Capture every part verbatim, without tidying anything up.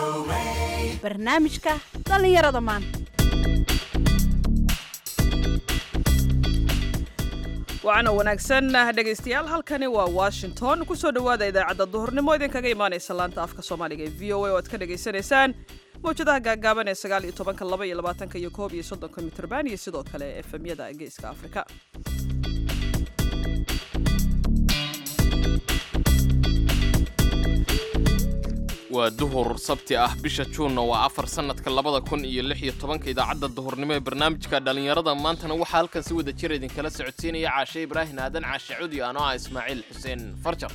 barnaamijka dhalinyarada maanta. waxaana wanaagsan dhegaystayaal halkani waa Washington ku soo dhawaada idaacadda duhurnimo idinkaga imaanaysa laanta afka Soomaaliga ee V O A oo aad ka dhageysanaysaan mowjadaha gaagaaban ee sagaal iyo toban, laba iyo labaatan iyo koob iyo soddon mitirban iyo sidoo kale F M-yada Geeska Afrika. waa duhur sabti ah bisha Juunna waa afar sanadka labada kun iyo lix iyo toban idaacadda duhurnimo ee barnaamijka dhalinyarada maantana waxaa halkan si wada jir idin kala socodsiinaya Caashe Ibraahin Aadan Caashe Cudi anoo ah Ismaaciil Xuseen Farjar.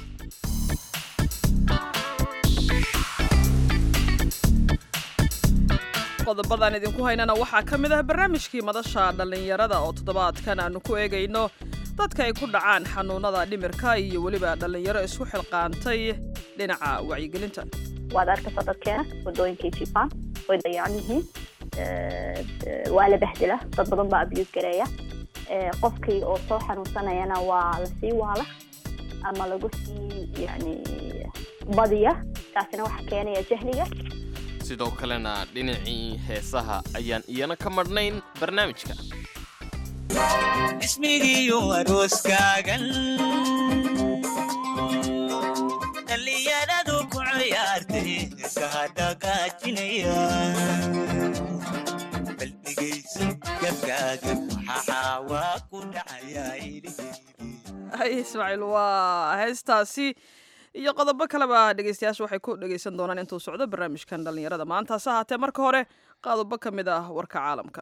qodobadan idinku haynana waxaa ka mid ah barnaamijkii madasha dhalinyarada oo toddobaadkan aanu ku eegayno dadka ay ku dhacaan xanuunada dhimirka iyo weliba dhalinyaro isku xilqaantay dhinaca wacyigelinta. waad arkaysaa dadkeena wadooyinkay jifaan way dayacan yihiin, waa la bahdila, dad badan baa abuse gareeya. qofkii oo soo xanuunsanayana waa la sii waala ama lagu sii yani badiya, taasina waxa keenaya jahliga. sidoo kalena dhinacii heesaha ayaan iyana ka marnayn barnaamijka. ismigiyo arooskaagan dhalinyaradu ku ciyaartay iskahadhagaajinaya baldhigaysa gabgaagan waxaa waa ku dhacayaa hay Ismaaciil, waa heestaasi iyo qodobo kaleba dhegaystayaashu waxay ku dhagaysan doonaan intuu socdo barnaamijkan dhalinyarada maanta. hase ahaatee marka hore qodobo ka mid ah warka caalamka.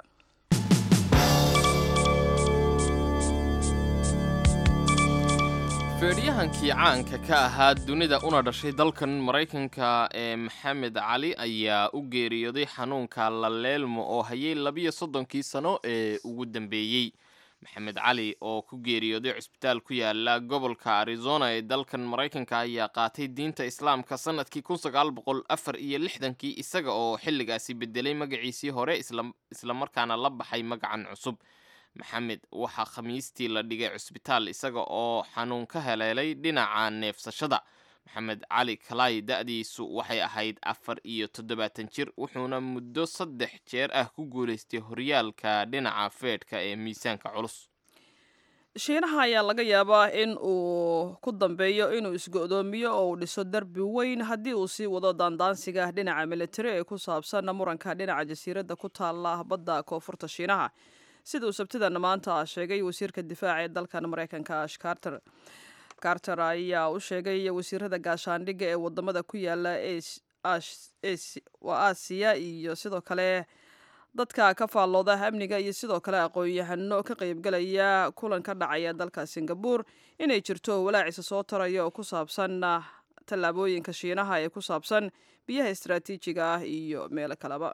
feedhyahankii caanka ka ahaa dunida una dhashay dalkan Maraykanka ee Maxamed Cali ayaa u geeriyooday xanuunka laleelmo oo hayay labiyo soddonkii sano ee ugu dambeeyey. Maxamed Cali oo ku geeriyooday cusbitaal ku yaala gobolka Arizona ee dalkan Maraykanka ayaa qaatay diinta Islaamka sanadkii kun sagaal boqol afar iyo lixdan-kii isaga oo xilligaasi bedelay magaciisii hore isla markaana la baxay magacan cusub. Maxamed waxaa khamiistii la dhigay cusbitaal isaga oo xanuun ka heleelay dhinaca neefsashada. Maxamed Cali Kalay da'diisu waxay ahayd afar iyo toddobaatan jir, wuxuuna muddo saddex jeer ah ku guulaystay horyaalka dhinaca feedhka ee miisaanka culus. Shiinaha ayaa laga yaabaa in uu ku dambeeyo inuu isgo'doomiyo oo uu dhiso darbi weyn haddii uu sii wado daandaansiga dhinaca militari ee ku saabsan muranka dhinaca jasiiradda ku taala badda koonfurta Shiinaha, sida uu sabtidan maanta sheegay wasiirka difaaca ee dalkan Maraykanka Ash Carter. Carter ayaa u sheegay wasiirada gaashaandhigga ee wadamada ku yaala Aasiya iyo sidoo kale dadka ka faallooda amniga iyo sidoo kale aqoon-yahano ka qaybgalaya kulan ka dhacaya dalka Singapore inay jirto walaaciisa soo taraya oo ku saabsan tallaabooyinka Shiinaha ee ku saabsan biyaha istiraatiijiga ah iyo meelo kaleba.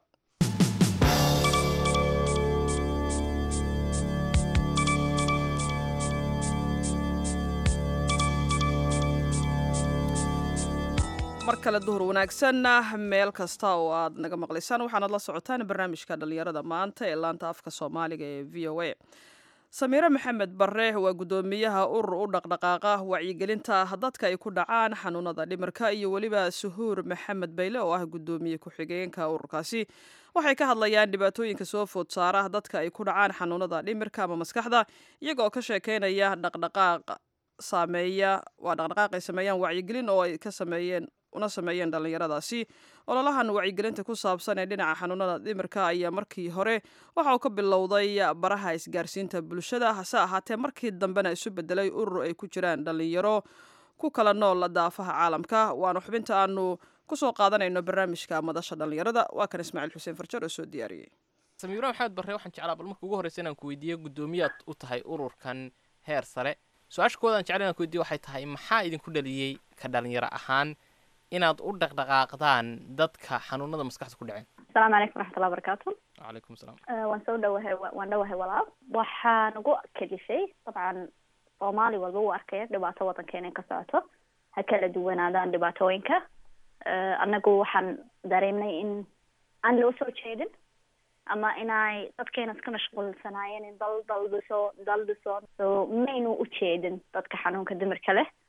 mar kale duhur wanaagsan meel kasta oo aad naga maqlaysaan, waxaanad la socotaan barnaamijka dhalinyarada maanta ee laanta afka Soomaaliga ee V O A. Samiira Maxamed Barre waa gudoomiyaha urur u dhaqdhaqaaqa wacyigelinta dadka ay ku dhacaan xanuunada dhimirka iyo weliba Suhuur Maxamed Bayle oo ah gudoomiye ku-xigeenka ururkaasi. waxay ka hadlayaan dhibaatooyinka soo food saara dadka ay ku dhacaan xanuunada dhimirka ama maskaxda, iyagoo ka sheekeynaya dhaqdhaqaaq saameeya waa dhaqdhaqaaq ay sameeyaan wacyigelin oo ay ka sameeyeen una sameeyeen dhalinyaradaasi. ololahan wacyigelinta ku saabsan ee dhinaca xanuunada dhimirka ayaa markii hore waxa uu ka bilowday baraha isgaarsiinta bulshada, hase ahaatee markii dambena isu bedelay urur ay ku jiraan dhalinyaro ku kala nool daafaha caalamka. waana xubinta aanu kusoo qaadanayno barnaamijka madasha dhalinyarada. waa kan Ismaaciil Xuseen Farjar oo soo diyaariyey. Samiira Maxamed Barre, waxaan jeclaa bal markii ugu horreysay inaan ku weydiiyo gudoomiyaad u tahay ururkan heer sare. su-aasha koowaad aan jeclaan inaan ku weydiiyo waxay tahay maxaa idinku dhaliyey ka dhalinyaro ahaan inaad u dhaqdhaqaaqdaan dadka xanuunada maskaxda ku dhaceen? Assalaamu calaykum waraxmatullahi wabarakaatu. Calaykum salaam. waan soo dhawahay waan dhawahay walaal. waxaan ugu kadishay dabcan Soomaali walba uu arkay dhibaato wadankeena ka socoto, ha kala duwanaadaan dhibaatooyinka. anagu waxaan dareemnay in aan loo soo jeedin ama inay dadkeena iska mashquulsanaayeen in dal dal dhiso dal dhiso so maynu u jeedin dadka xanuunka dhimirka leh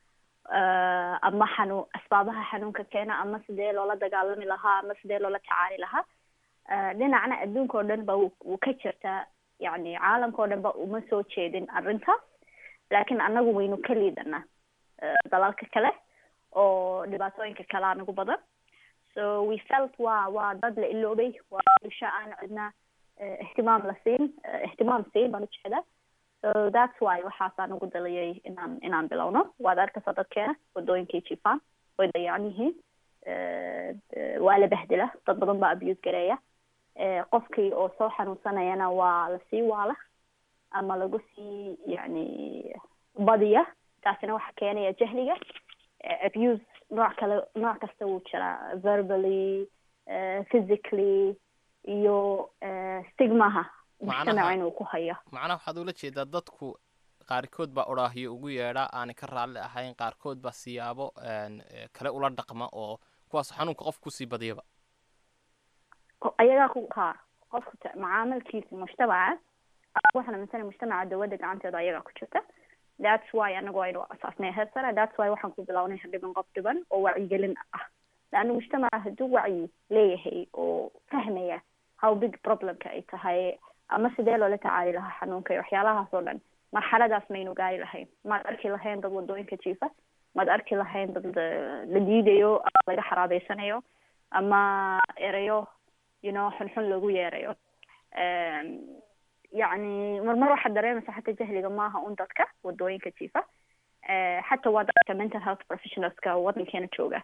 ama xanuun asbaabaha xanuunka keena ama sidee loola dagaalami lahaa ama sidee loola tacaali lahaa dhinacna adduunka oo dhan ba wuu ka jirtaa yani caalamka oo dhan ba uma soo jeedin arrintaas laakiin annagu waynu ka liidanaa dalalka kale oo dhibaatooyinka kale anagu badan so we felt waa waa dad la iloobay waa bulsho aan cidna ihtimaam la siin ihtimaam siin baan ujeedaa so that's why waxaasaan ugu daliyay inaan inaan bilowno waad arkaysaa dadkeena wadooyinkay jifaan way dayacan yihiin waa la bahdila dad badan baa abuse gareeya qofkii oo soo xanuunsanayana waa lasii waala ama lagu sii yani badiya taasina waxa keenaya jahliga abuse nooc kale nooc kasta wuu jiraa verbally physically iyo stigmaha mujtamaca inuu ku hayo macnaha waxaad ula jeedaa dadku qaarkood baa odhaahiyo ugu yeedha aanay ka raalli ahayn qaarkood baa siyaabo kale ula dhaqma oo kuwaas xanuunka qof kusii badiyaba ayagaa ku haa qofka macaamilkiisa mujtamaca waxaana misana mujtamaca dawladda gacanteeda ayagaa ku jirta that's why anagu aynu asaasnay heesana that's why waxaan ku bilownay hadhiban qof dhiban oo wacyigelin ah laanna mujtamaca hadduu wacyi leeyahay oo fahmaya how big problemka ay tahay ama sidee loola tacaali lahaa xanuunka iyo waxyaalahaas oo dhan marxaladaas maynu gaari lahayn maad arki lahayn dad wadooyinka jiifa maad arki lahayn dad la diidayo ama laga xaraabeysanayo ama erayo you know xunxun lagu yeerayo يعني مرمر واحد dareemaysa xataa jahliga maaha un dadka wadooyinka jiifa xataa waa dadka mental health professionalska wadankeena jooga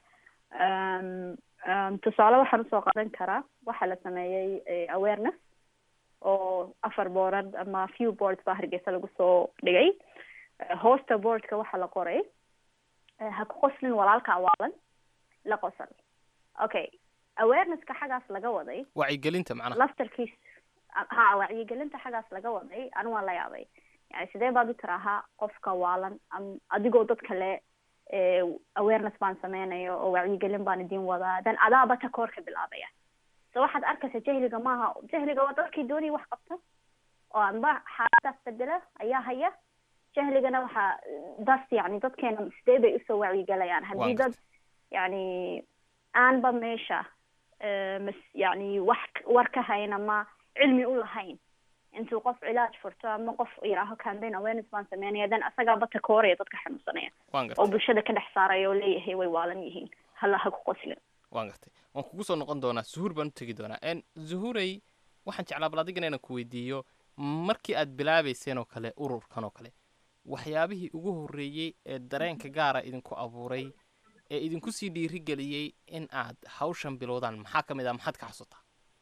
tusaale waxaan usoo qadan karaa waxaa la sameeyey awareness oo afar boorad ama few boards baa hargeysa lagu soo dhigay hoosta boardka waxaa la qoray ha ku qoslin walaalka awaalan la qosal okay awarenesska xagaas laga waday wacyigelinta macnaha laftarkiis ha wacyigelinta xagaas laga waday anu waan la yaabay yani sidee baad u tirahaa qofka waalan adigoo dad kale awareness baan sameynayo oo wacyigelin baan idin wadaa dan adaaba ta koorka bilaabaya so waxaad arkaysa jahliga maaha jahliga waa dadkii doonaya wax qabta oo anba xaaladaas bedela ayaa haya jahligana waxaa das yani dadkeena sidee bay usoo wacyigelayaan haddii dad yani aanba meesha mas yani wax war ka hayna ma cilmi u lahayn intuu qof cilaaj furto ama qof yiraaho campaign awareness baan sameynaya dan asagaa bata kooraya dadka xanuunsanaya oo bulshada ka dhex saaraya oo leeyahay way waalan yihiin hala ha ku qoslin waan gartay waan kugu soo noqon doonaa zuhur baan u tegi doonaa n zuhuray waxaan jeclaa bal adigana inaan ku weydiiyo markii aad bilaabayseen oo kale ururkan oo kale waxyaabihii ugu horreeyey ee dareenka gaara idinku abuuray ee idinku sii dhiirigeliyey in aad hawshan bilowdaan maxaa ka mid ah maxaad ka xasuutaa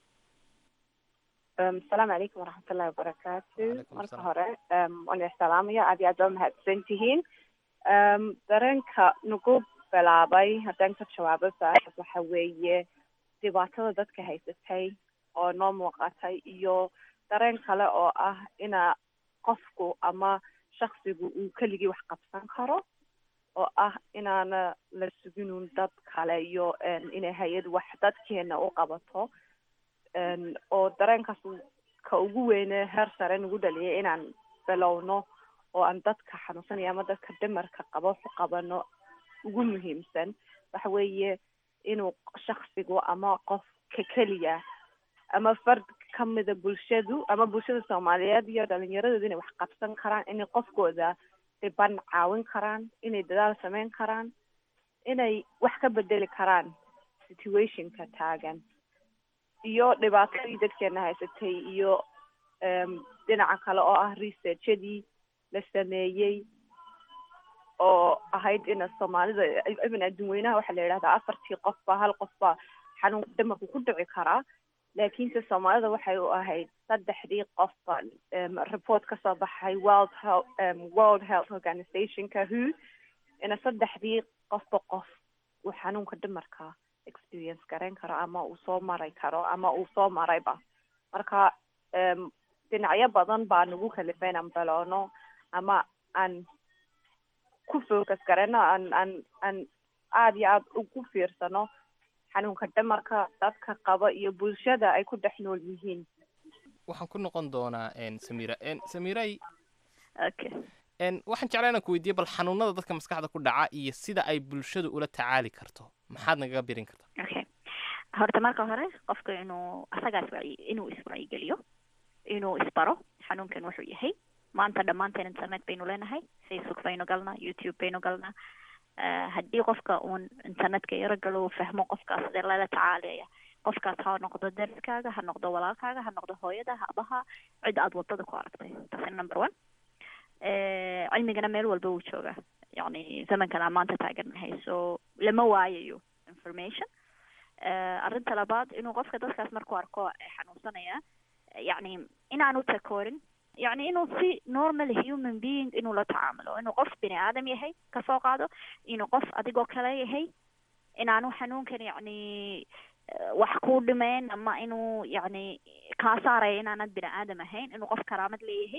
asalaamu calaykum waraxmatullahi wabarakaatu marka hore waan ixsalaamaya aad iyo aad baa mahadsan tihiin dareenka nagu bilaabay haddaan ka jawaabo su-aashaas waxa weeye dhibaatada dadka haysatay oo noo muuqatay iyo dareen kale oo ah ina qofku ama shaksigu uu keligii wax qabsan karo oo ah inaana la suginun dad kale iyo inay hay-ad wax dadkeena u qabato oo dareenkaas ka ugu weyne heer sare nagu dhaliyay inaan bilowno oo aan dadka xanuunsanaya ama dadka dhimarka qabo ku qabano ugu muhiimsan waxa weeye inuu shaksigu ama qofka keliya ama fard kamida bulshadu ama bulshada soomaaliyeed iyo dhalinyaradooda inay wax qabsan karaan inay qofkooda dhiban caawin karaan inay dadaal sameyn karaan inay wax ka bedeli karaan situationka taagan iyo dhibaatadii dadkeena haysatay iyo dhinaca kale oo ah researchadii la sameeyey oo ahayd ina soomaalida ibn adduun weynaha waxaa la yidhahdaa afartii qofba hal qofba xanuunka dhimarku ku dhici karaa laakiinse soomaalida waxay u ahayd saddexdii qofba report kasoo baxay world health world health organizationka who ina saddexdii qofba qof uu xanuunka dhimarka experience garan karo ama uu soo maray karo ama uu soo marayba marka dhinacyo badan baa nagu kalifay inaan bilowno ama aan ku focus garano aan aan aan aada iyo aada ugu fiirsano xanuunka dhimarka dadka qaba iyo bulshada ay ku dhex nool yihiin waxaan ku noqon doonaa samira samiray okay n waxaan jeclaa inaan ku weydiiye bal xanuunada dadka maskaxda ku dhaca iyo sida ay bulshadu ula tacaali karto maxaad nagaga birin kartaa okay horta marka hore qofka inuu asagaa iswacyi inuu iswacyigeliyo inuu isbaro xanuunkan wuxuu yahay maanta dhammaanteen internet baynu leenahay facebook baynu galnaa youtube baynu galnaa haddii qofka uun internetka yaro galo uu fahmo qofkaas sidee lala tacaalaya qofkaas ha noqdo dariskaaga ha noqdo walaalkaaga ha noqdo hooyada abaha cid aad wadada ku aragtay taasi number one cilmigana meel walba wuu joogaa yani zamankan aan maanta taagannahay so lama waayayo information arrinta labaad inuu qofka dadkaas markuu arko xanuunsanaya yani inaanu takoorin يعني إنه في normal human being إنه لا تعامله إنه قف بني آدم يهي كسوق هذا إنه قف أديكو كلا يهي إنه أنو حنون كان يعني وحكور دمين أما إنه يعني كاسارة إنه أنا بني آدم هين إنه قف كرامة لي يهي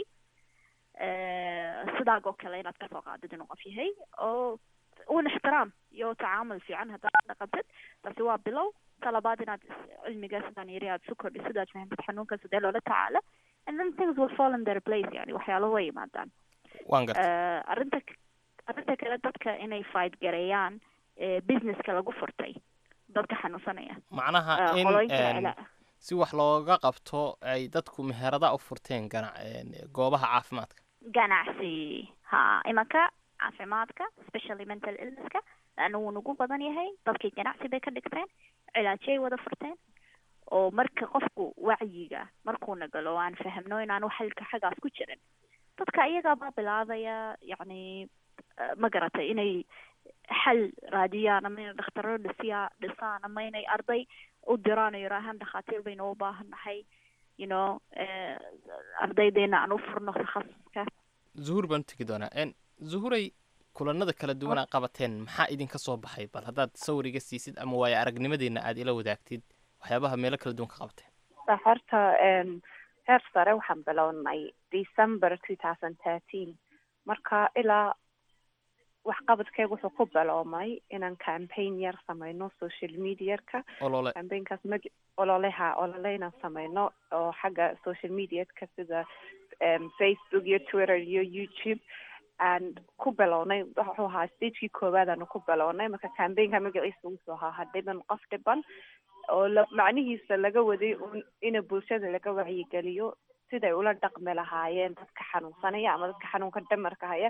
صداقو كلا إنه كسوق هذا إنه قف يهي أو ونحترام يو تعامل في عنها تقبت بس هو بلو طلباتنا علمي قاسدان يرياد سكر لسداد فهمت حنون كسدالو لا تعالى and then things will fall in their place يعني waxyaalo way yimaadaan waan gartay arrinta arrinta kale dadka inay fight gareeyaan businesska lagu furtay dadka xanuunsanaya macnaha in si wax looga qabto ay dadku meherada u furteen goobaha caafimaadka ganacsi ha imanka caafimaadka especially mental illnesska laanna wuu nagu badan yahay dadkii ganacsi bay ka dhigteen cilaajay wada furteen oo marka qofku wacyiga markuu nagalo aan fahamno inaanu xalka xagaas ku jirin dadka iyaga baa bilaabaya yani ma garatay inay xal raadiyaan ama inay dhakhtarro dhisiya dhisaan ama inay arday u diraan oo yiraahaan dhakhaatiir baynu u baahannahay you know ardaydeena aan u furno takhasuska zuhur baan tegi doonaa zuhuray kulanada kala duwan aad qabateen maxaa idinka soo baxay bal haddaad sawiriga siisid ama waayo aragnimadeena aad ila wadaagtid waxyaabaha meelo kala duwan ka qabateen horta heer sare waxaan bilownay december two thousand thirteen marka ilaa waxqabadkeyga wuxuu ku biloomay inaan campaign yar sameyno social mediaka campaignkaas mag ololeha olole inaan sameyno oo xagga social mediaka sida facebook iyo twitter iyo youtube and ku bilownay wuxuu ahaa stagekii koowaad aanu ku bilownay marka campaignka magaciisa wuxuu ahaa hadhiban qof dhiban oo macnihiisa laga waday in bulshada laga wacyigeliyo siday ula dhaqmi lahaayeen dadka xanuunsanaya ama dadka xanuunka dhamarka haya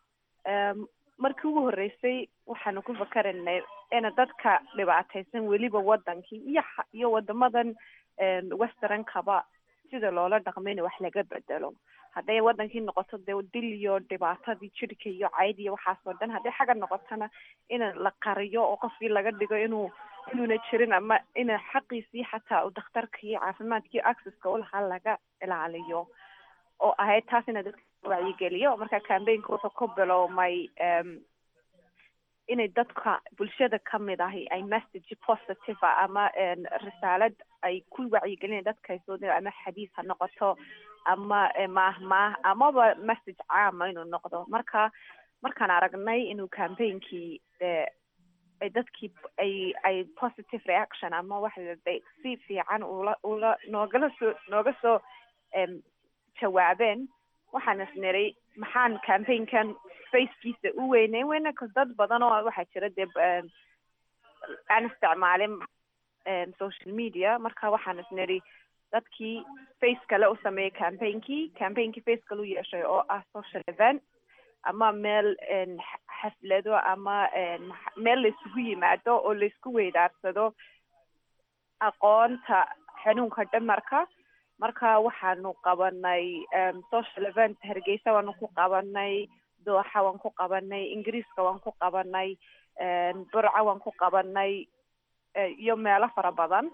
markii ugu horreysay waxaanu ku fakaraynay in dadka dhibaataysan weliba wadankii iyo iyo wadamadan westernkaba sida loola dhaqmayna wax laga bedelo hadday wadankii noqoto dee dil iyo dhibaatadii jirka iyo cayd iyo waxaas oo dhan hadday xagga noqotona in la qariyo oo qofkii laga dhigo inuu inuuna jirin ama ina xaqiisii xataa uu dhakhtarkii caafimaadkii accesska u lahaa laga ilaaliyo oo ahayd taas ina dadka wacyigeliyo marka campaignka wuxuu ku biloomay inay dadka bulshada kamid ahi ay message positive ama risaalad ay ku wacyigelin dadka soo ama xadiis ha noqoto ama maahmaah amaba message caama inuu noqdo marka markaan aragnay inuu campaignki ay dadkii ay ay positive reaction ama wax ay si fiican ula ula noogala soo nooga soo jawaabeen waxaan isniray maxaan campaignkan facekiisa u weyneyn weyna ka dad badan oo waxaa jira dee aan isticmaalin social media marka waxaan isniray dadkii face kale u sameeyay campaignki campaignki face kale u yeeshay oo ah social event ama meel xaflado ama meel laisugu yimaado oo laisku weydaarsado aqoonta xanuunka dhamarka marka waxaanu qabanay social event hargeysa waanu ku qabanay dooxa waan ku qabanay ingiriiska waan ku qabanay burca waan ku qabanay iyo meelo fara badan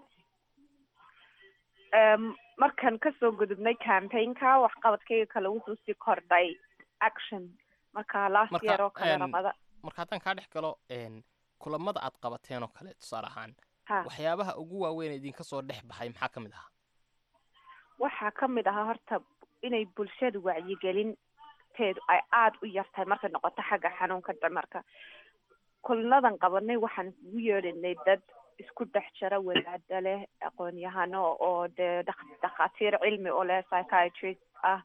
markaan kasoo gudubnay campaignka waxqabadkayga kale wuxuu sii kordhay action marka last year oo kale ramada marka haddaan kaa dhex galo kulamada aad qabateen oo kale tusaale ahaan waxyaabaha ugu waaweyn idinka soo dhex baxay maxaa ka mid ahaa waxaa ka mid ahaa horta inay bulshada wacyigelin teedu ay aada u yartahay markay noqoto xagga xanuunka dhamarka kulnadan qabanay waxaan isugu yeedhinay dad isku dhex jira wadaada leh aqoon-yahano oo dee dhakhaatiir cilmi oo leh psychiatrist ah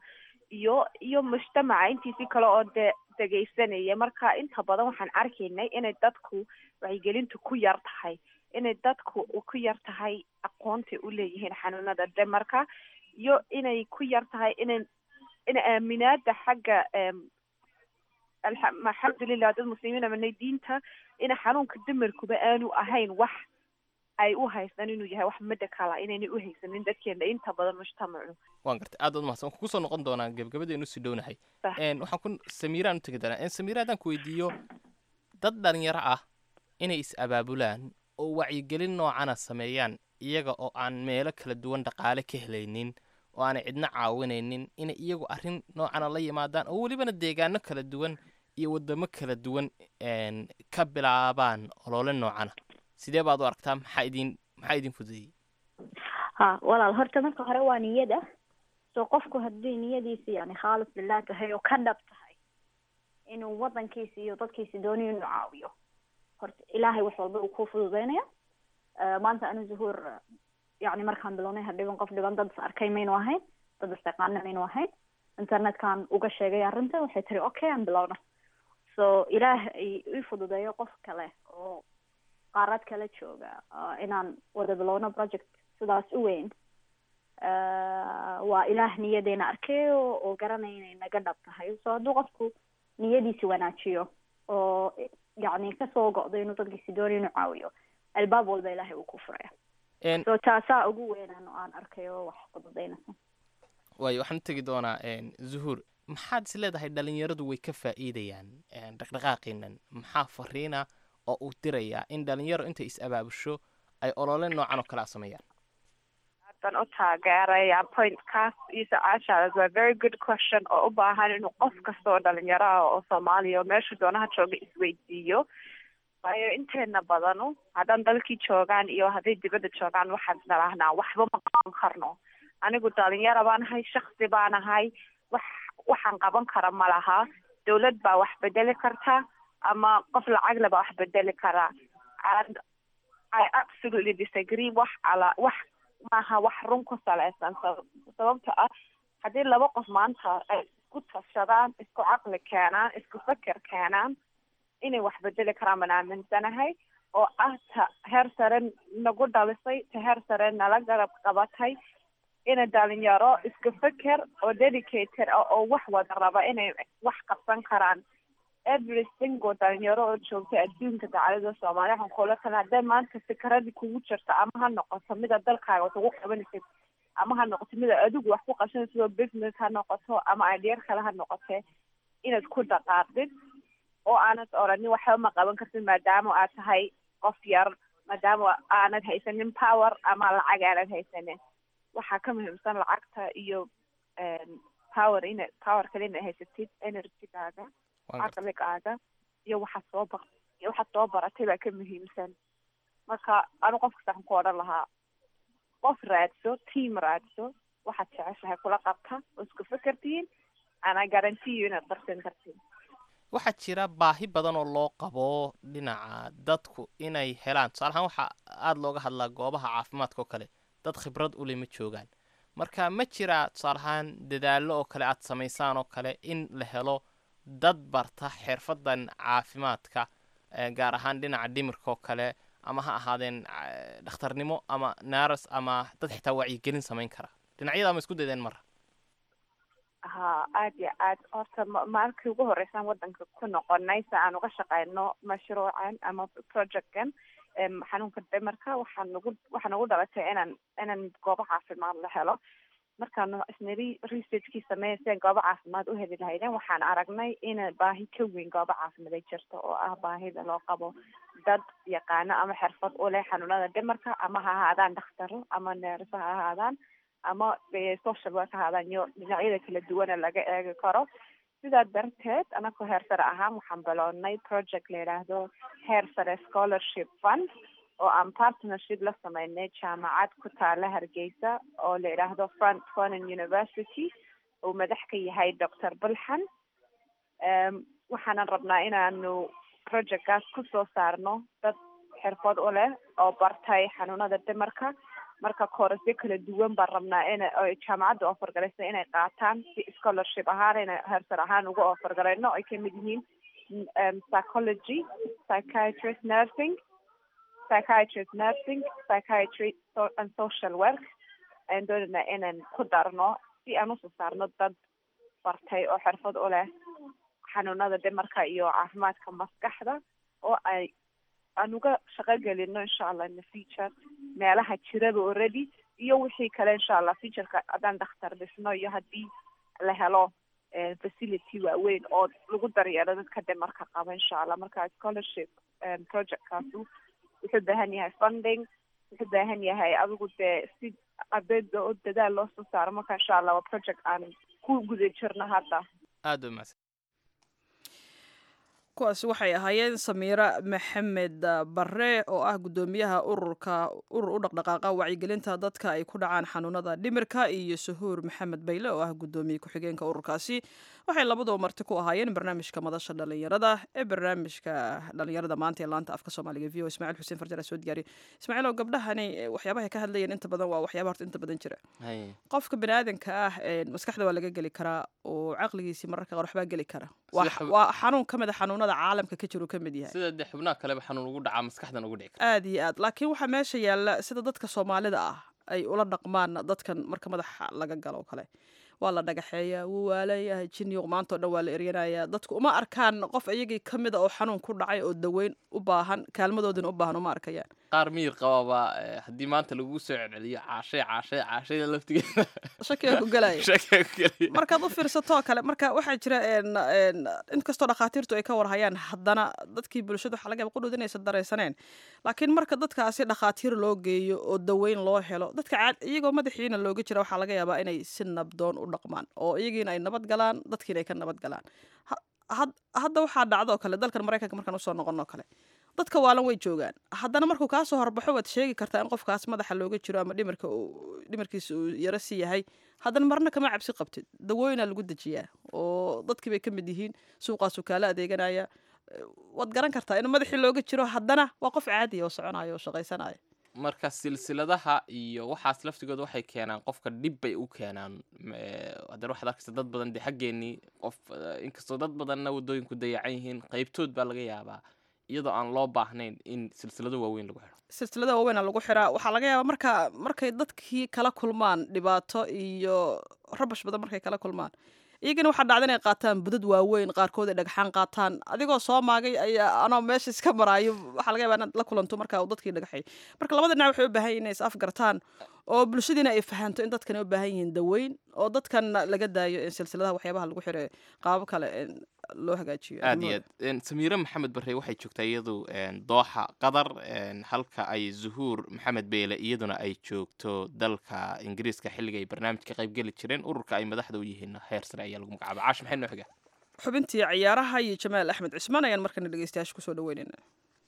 iyo iyo mujtamaca intiisii kale oo de dhegaysanaya. marka inta badan waxaan arkaynay inay dadku wacyigelintu ku yar tahay, inay dadku ku yar tahay aqoonta u leeyihiin xanuunada dhimarka, iyo inay ku yar tahay inay in aaminaada xagga alxamdulilah dad muslimiin amanay diinta ina xanuunka dhimarkuba aanu ahayn wax ay u haystaan inuu yahay wax medicala, inaynay u haysanin dadkeena inta badan mujtamacu. waan gartay aad baad mahadsan. waxaan kusoo noqon doonaa gebgabadeenu si dhownahay. waxaan ku samiiraan u tegi doonaa. samiira haddaan ku weydiiyo dad dhalinyaro ah inay is abaabulaan oo wacyigelin noocana sameeyaan iyaga oo aan meelo kala duwan dhaqaale ka helaynin oo aanay cidna caawinaynin inay iyagu arrin noocana la yimaadaan oo welibana deegaano kala duwan iyo wadamo kala duwan ka bilaabaan olole noocana, sidee baad u aragtaa? maxaa idin maxaa idin fududeeyey? ha walaal, horta marka hore waa niyada. soo qofku haddii niyadiisa yani khaalis lilah tahay oo ka dhab tahay inuu wadankiisa iyo dadkiisa doonayo inuu caawiyo, horta ilaahay wax walba uu ku fududeynaya. maanta anu Zuhur yani markaan bilownay hadhiban qof dhiban dad is arkay maynu ahayn, dad istaqaana maynu ahayn. internetkan uga sheegay arrinta, waxay tiri okay aan bilowna. so ilaahay ii fududeeyo qof kale oo qaarad kala jooga inaan wada bilowno project sidaas u weyn. waa ilaah niyadeena arkay oo garanaya inay naga dhab tahay. so hadduu qofku niyadiisa wanaajiyo oo yani kasoo go'do inuu dadkiisi doonayo inuu caawiyo, albaab walba ilaahay uu ku furaya. so taasaa ugu weynaan oo aan arkay oo wax fududeynaysa. waayo waxaan u tegi doonaa Zuhur, maxaad is leedahay dhalinyaradu way ka faa'iidayaan dhaqdhaqaaqiinan? maxaa fariina oo uu dirayaa in dhalinyaro intay is abaabusho ay olole noocan oo kale sameeyaan? haddaan u taageeraya pointkaas isa caashaas waa very good question oo u baahan inuu qof kasta oo dhalinyaro ah oo Soomaaliya oo meesha doonaha jooga isweydiiyo. waayo inteena badanu haddaan dalkii joogaan iyo hadday dibadda joogaan waxaan isdhalahnaa waxba ma qaban karno. anigu dhalinyaro baan ahay, shaksi baan ahay, wax waxaan qaban kara ma laha. dawlad baa wax bedeli karta ama qof lacag leh baa wax bedeli karaa. and I absolutely disagree. wax ala wax maaha wax run ku salaysan. sababta ah haddii laba qof maanta ay isku tashadaan, isku caqli keenaan, isku fikir keenaan, inay wax bedeli karaan baan aaminsanahay. oo ah ta heer sare nagu dhalisay, ta heer sare nala garab qabatay, ina dhalinyaro isku fikir oo dedicated oo wax wada raba inay wax qabsan karaan. every single dhalinyaro oo joogta adduunka dacalada Soomaaliya waxaan kula talaa hadday maanta fikradii kugu jirta ama ha noqoto mida dalkaaga wax ugu qabanaysid, ama ha noqoto mida adigu wax ku qabsanaysid oo business ha noqoto ama idea kale ha noqotee, inaad ku dhaqaaqdid oo aanad oranin waxba ma qaban kartid maadaama aad tahay qof yar, maadaama aanad haysanin power ama lacag aanad haysanin. waxaa ka muhiimsan lacagta iyo power ina power kale inaad haysatid, energygaaga, caqligaaga iyo waxa soo ba iyo waxa soo baratay baa ka muhiimsan. marka anu qof kasta ku odhan lahaa qof raadso, team raadso, waxaad jeceshahay kula qabta oo isku fikirtiin, ana guarantee you inaad darsan kartiin. waxaa jira baahi badan oo loo qabo dhinaca dadku inay helaan. tusaale ahaan waxaa aada looga hadlaa goobaha caafimaadka oo kale dad khibrad u leh ma joogaan. marka ma jira tusaale ahaan dadaallo oo kale aad samaysaan oo kale in la helo dad barta xirfadan caafimaadka, gaar ahaan dhinaca dhimirka oo kale, ama ha ahaadeen dhakhtarnimo ama nurse ama dad xitaa wacyigelin samayn kara? dhinacyada ma isku daydeen mara? ha aad iyo aad. horta maalkii ugu horreysaan wadanka ku noqonay si aan uga shaqeyno mashruucan ama projectkan xanuunka dhimarka, waxaan nagu waxaan ugu dhalatay inaan inaan goobo caafimaad la helo. markaan isniri researchkii sameeyay si aan goobo caafimaad u heli lahaydeen, waxaan aragnay in baahi ka weyn goobo caafimaad ay jirto oo ah baahida loo qabo dad yaqaano ama xirfad u leh xanuunada dhimarka, ama ha ahaadaan dhakhtaro ama neerso ha ahaadaan ama social work ha ahaadaan, iyo dhinacyada kala duwana laga eegi karo. sidaa darteed anagoo heer sare ahaan waxaan bilownay project la yidhaahdo heer sare scholarship fund oo aan partnership la sameynay jaamacad ku taala Hargeysa oo la yidhaahdo Front Foreign University oo madax ka yahay doctor Bulxan. waxaanan rabnaa inaanu projectkaas kusoo saarno dad xirfad u leh oo bartay xanuunada dhimarka marka koorasyo kala duwan baan rabnaa ina jaamacadda offer garaysa inay qaataan si scholarship ahaan inay heersar ahaan uga offer garayno ay kamid yihiin um, psychology, psychiatrist, nursing, psychiatrist, nursing, psychiatry so, and social work ayaan doonayna inaan ku darno si aan usoo saarno dad bartay oo xirfad u leh xanuunada dhimarka iyo caafimaadka maskaxda oo ay aan uga shaqo gelino insha allah in the future meelaha jiraba already iyo wixii kale insha allah futureka haddaan dhakhtar dhisno iyo haddii la helo facility waaweyn oo lagu daryeelo dadka dhimarka qaba insha allah marka scholarship projectkaasu wuxuu baahan yahay funding wuxuu baahan yahay adigu dee si ardayda oo dadaal loo soo saaro marka insha allah waa project aan ku guda jirno hadda aada u mahadsan kuwaasi waxay ahaayeen samiira maxamed bare oo ah guddoomiyaha ururka urur u dhaqdhaqaaqa wacyigelinta dadka ay ku dhacaan xanuunada dhimirka iyo suhuur maxamed bayle oo ah guddoomiye ku-xigeenka ururkaasi waxay labaduba marti ku ahaayeen barnaamijka madasha dhalinyarada ee barnaamijka dhalinyarada maanta ee laanta afka soomaaliga v o ismaaciil xuseen farjar soo diyaariye ismaaciil oo gabdhahani waxyaabahay ka hadlayeen inta badan waa waxyaaba horta inta badan jira qofka baniaadanka ah maskaxda waa laga geli karaa oo caqligiisii mararka qaar waxbaa geli kara waa xanuun ka mid a xanuunada caalamka ka jiro ka mid yahay sida de xubnaha kaleba xanuun ugu dhacaa maskaxdan ugu dhici kara aad iyo aad laakiin waxaa meesha yaalla sida dadka soomaalida ah ay ula dhaqmaan dadkan marka madaxa laga galo kale waa la dhagaxeeyaa wuu waalayahay jinniyo maanta oo dhan waa la eryanayaa dadku uma arkaan qof iyagii ka mid a oo xanuun ku dhacay oo daweyn u baahan kaalmadoodina u baahan uma arkayaan qaar miyir qababa haddii maanta lagu soo celceliyo caashay caashay caashayda laftigeeda shakiga ku galaya shakiga ku galaya markaad u fiirsatoo kale marka waxaa jira inkastoo dhakhaatiirtu ay ka warhayaan haddana dadkii bulshada waxaa laga yaaba qudhood inaysan daraysaneen laakiin marka dadkaasi dhakhaatiir loo geeyo oo daweyn loo helo dadka caad iyagoo madaxiina looga jira waxaa laga yaabaa inay si nabdoon u dhaqmaan oo iyagiina ay nabad galaan dadkiina ay ka nabad galaan hadda waxaa dhacdoo kale dalkan maraykanka markaan usoo noqonoo kale dadka waalan way joogaan haddana markuu kaa soo horbaxo waad sheegi kartaa in qofkaas madaxa looga jiro ama dhimirka dhimirkiisa uu yaro si yahay haddana marna kama cabsi qabtid dawooyinaa lagu dejiyaa oo dadkii bay ka mid yihiin suuqaasuu kaala adeeganaya waad garan kartaa in madaxii looga jiro haddana waa qof caadiya oo soconaya oo shaqaysanaya marka silsiladaha iyo waxaas laftigooda waxay keenaan qofka dhib bay u keenaan haddana waxaad arkaysa dad badan dee xaggeenii qof inkastoo dad badanna waddooyinku dayacan yihiin qaybtood baa laga yaabaa iyadoo aan loo baahnayn in silsilado waaweyn lagu xiro silsilada waaweyn lagu xiraa waxaa laga yaabaa marka markay dadkii kala kulmaan dhibaato iyo rabash badan markay kala kulmaan iyagana waxaa dhacda inay qaataan budad waaweyn qaarkood ay dhagaxaan qaataan adigoo soo maagay ayaa anoo meesha iska maraayo waxaa laga yaabaa inaad la kulanto marka uu dadkii dhagaxay marka labada dhinac waxay u baahan yihiin inay is afgartaan oo bulshadiina ay fahanto in dadkan ay u baahan yihiin daweyn oo dadkan laga daayo in silsiladaha waxyaabaha lagu xiro qaabo kale loo hagaajiyo aad iyo aad samiire maxamed bare waxay joogtaa iyadu dooxa qatar halka ay zuhuur maxamed beele iyaduna ay joogto dalka ingiriiska xilliga ay barnaamijka qayb geli jireen ururka ay madaxda u yihiin heer sare ayaa lagu magacaaba caash maxay noo xigaa xubintii ciyaaraha iyo jamaal axmed cismaan ayaan markana dhegeystayaasha kusoo dhaweynayna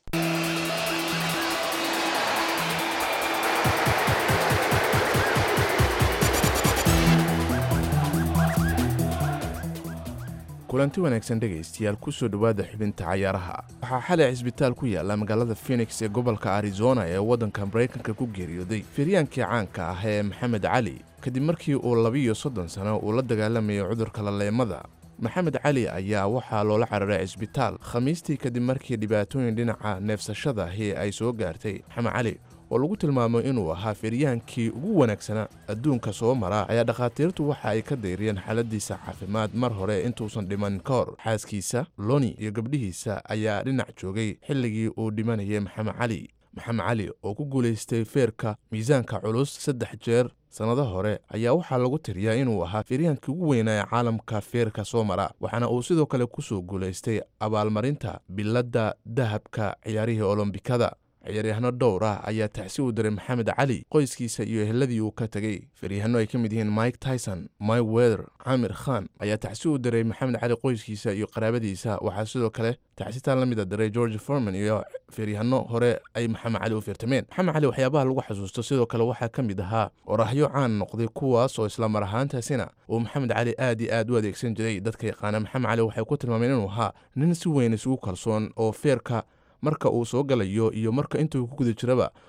kulanti wanaagsan dhegaystayaal ku soo dhowaada xubinta cayaaraha waxaa xalay cisbitaal ku yaalla magaalada phoenix ee gobolka arizona ee waddanka maraykanka ku geeriyooday firyaankii caanka ah ee maxamed cali kadib markii uu labiiyo soddon sano uu la dagaalamayay cudurka laleemada maxamed cali ayaa waxaa loola cararay cisbitaal khamiistii kadib markii dhibaatooyin dhinaca neefsashadaahi ay soo gaartay maxamed cali oo lagu tilmaamo inuu ahaa firyaankii ugu wanaagsanaa adduunka soo mara ayaa dhakhaatiirtu waxa ay ka dayriyeen xaaladiisa caafimaad mar hore intuusan dhiman ka hor xaaskiisa loni iyo gabdhihiisa ayaa dhinac joogay xilligii uu dhimanayay maxamed cali maxamed cali oo ku guulaystay feerka miisaanka culus saddex jeer sannado hore ayaa waxaa lagu tiriyaa inuu ahaa firyaankii ugu weynaa ee caalamka feerka soo mara waxaana uu sidoo kale ku soo guulaystay abaalmarinta biladda dahabka ciyaarihii olombikada ciyaaryahanno dhowr ah ayaa tacsi u diray maxamed cali qoyskiisa iyo eheladii uu ka tegey firyahanno ay ka mid yihiin mike tyson mike weather camir khan ayaa tacsi u diray maxamed cali qoyskiisa iyo qaraabadiisa waxaa sidoo kale tacsitaan la mid a diray george forman iyo firyahanno hore ay maxamed cali u fiirtameen maxamed cali waxyaabaha lagu xasuusto sidoo kale waxaa ka mid ahaa orahyo caan noqday kuwaas oo isla mar ahaantaasina uu maxamed cali aad iyo aad u adeegsan jiray dadka yaqaana maxamed cali waxay ku tilmaameen inuu ahaa nin si weyn isugu kalsoon oo feerka marka uu soo galayo iyo marka intuu ku guda jiraba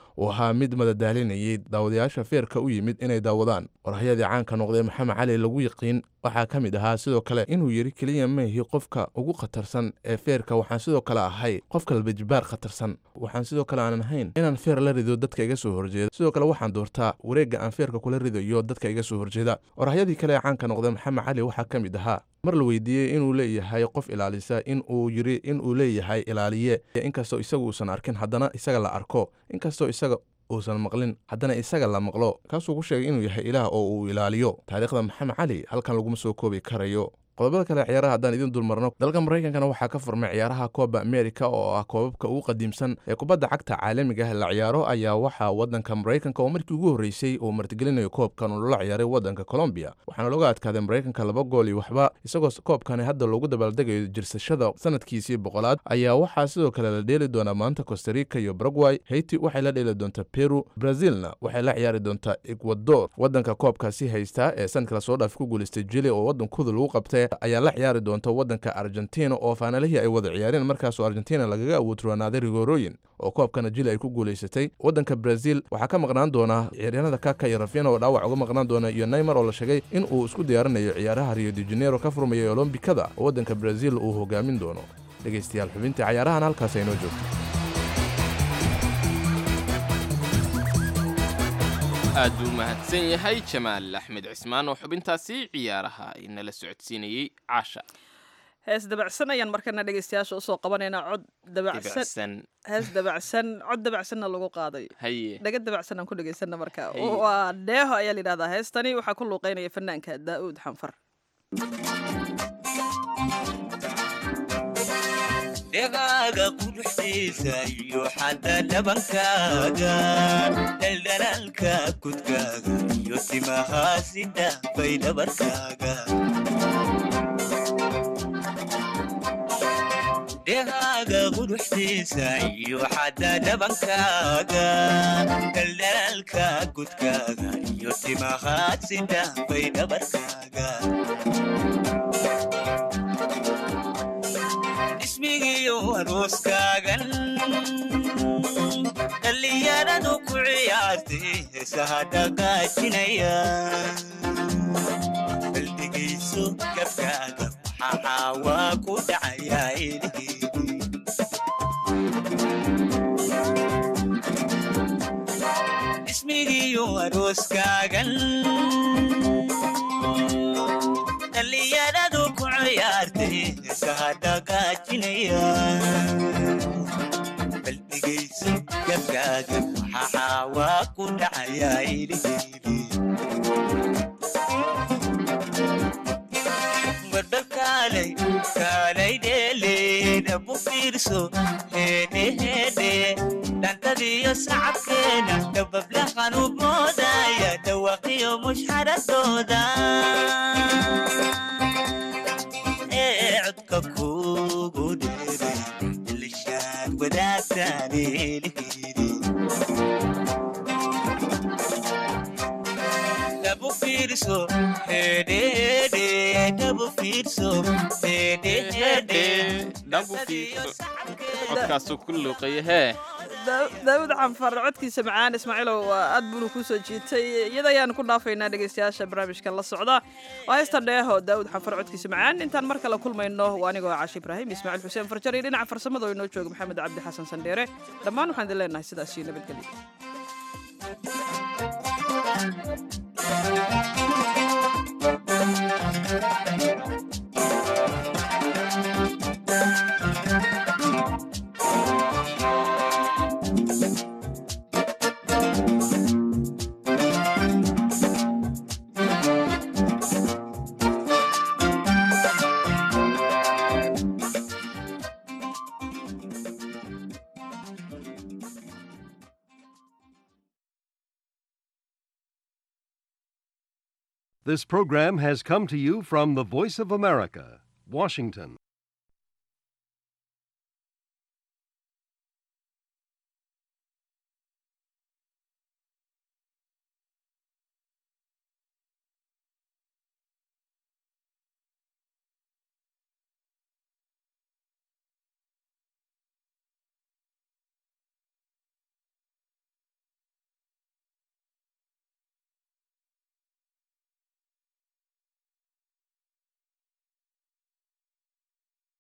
uu ahaa mid madadaalinayay daawadayaasha feerka u yimid inay daawadaan. orahyadii caanka noqday maxamed cali lagu yiqiin waxaa ka mid ahaa sidoo kale inuu yidhi keliya maihi qofka ugu khatarsan ee feerka, waxaan sidoo kale ahay qofka labajibaar khatarsan. waxaan sidoo kale aanan ahayn inaan feer la rido dadka iga soo horjeeda, sidoo kale waxaan doortaa wareegga aan feerka kula ridayo dadka iga soo horjeeda. orahyadii kale ee caanka noqday maxamed cali waxaa ka mid ahaa mar la weydiiyey inuu leeyahay qof ilaalisa, in uu yidhi inuu leeyahay ilaaliye, inkastoo isagu uusan arkin haddana isaga la arko, inkastoo isaga uusan maqlin haddana isaga la maqlo. kaasuu ku sheegay inuu yahay ilaah oo uu ilaaliyo. taariikhda maxamed cali halkan laguma soo koobi karayo. qodobada kale ciyaaraha haddaan idin dulmarno, dalka maraykankana waxaa ka furmay ciyaaraha Copa America oo ah koobabka ugu qadiimsan ee kubadda cagta caalamiga ah la ciyaaro, ayaa waxaa waddanka Maraykanka oo markii ugu horreysay uu martigelinayo koobkan uu la ciyaaray waddanka Colombia, waxaana looga adkaaday Maraykanka laba gool iyo waxba. isagoo koobkani hadda loogu dabaaldegayo jirsashada sanadkiisii boqolaad, ayaa waxaa sidoo kale la dheeli doonaa maanta Costa Rica iyo Paraguay. Haiti waxay la dheeli doontaa Peru, Brazilna waxay la ciyaari doontaa Ecuador. waddanka koobkaasi haysta ee sanadka la soo dhaaf ku guuleystay Chile oo waddankooda lagu qabtay ayaa la ciyaari doonta waddanka Argentina oo faanalihii ay wada ciyaareen markaasoo Argentina lagaga awoodroonaaday rigoorooyin oo koobkana Chile ay ku guuleysatay. waddanka Brazil waxaa ka maqnaan doona ciyaaryahanada Kaka iyo Rafinha oo dhaawac uga maqnaan doona, iyo Neymar oo la sheegay in uu isku diyaarinayo ciyaaraha Rio de Janeiro ka furmayay Olombikada oo waddanka Brazil uu hogaamin doono. dhegaystayaal, xubintii ciyaarahan halkaas ay noo joogto. aad buu mahadsan yahay Jamaal Axmed Cismaan oo xubintaasi ciyaaraha inala socodsiinayay. Caasha, hees dabacsan ayaan markana dhegaystayaasha usoo qabanaynaa. cod dabacsan, hees dabacsan, cod dabacsanna lagu qaaday. haye dhaga dabacsan aan ku dhagaysana marka. waa dheeho ayaa la yidhahdaa heestani. waxaa ku luuqeynaya fanaanka Daa'uud Xanfar. dhegaaga quruxdiisa iyo xadda dhabankaaga, dhaldhalaalka kudkaaga iyo timahaasi dhaafay dhabarkaaga. dhegaaga quruxdiisa iyo xadda dhabankaaga, dhaldhalaalka kudkaaga iyo timahaasi dhaafay dhabarkaaga. ismigiyo arooskaagan dhallinyaradu ku ciyaartay heesaha dhaqaajinaya. baldegayso gabkaaga waxaa waa ku dhacayaa ilhiidi. ismigiyo arooskaagan dhallinyaradu ku ciyaartay heesaha dhaqaajinaya. baldegayso gabkaaga waxaa waa ku dhacayaa ilhiidi. warbal kaalay kaalay dheele dhabu fiirso heedhe heedhe dhantadiyo sacabkeena dhabablaqan u moodaya dhawaqiyo mushxaradooda. codka kugu dheeray ilishaad wadaagtaan ilhiidi. dhabu fiirso heedhe heedhe dhabu fiirso heedhe heedhe dhabu fiirso. codkaasuu ku luuqeeye. hee daawud xanfar codkiisa macaan Ismaaciilow aad buu ku soo jiitay. iyada ayaan ku dhaafaynaa dhegaystayaasha barnaamijkan la socda. waa heesta dheeho Daawud xanfar codkiisa macaan. intaan mar kale kulmayno waa anigoo Caashi Ibraahim, Ismaaciil Xuseen Farjar iyo dhinaca farsamada oo inoo jooga Maxamed Cabdi Xasan Sandheere. dhammaan waxaan idin leenahay sidaas iyo nabadgelyo. This program has come to you from the Voice of America, Washington.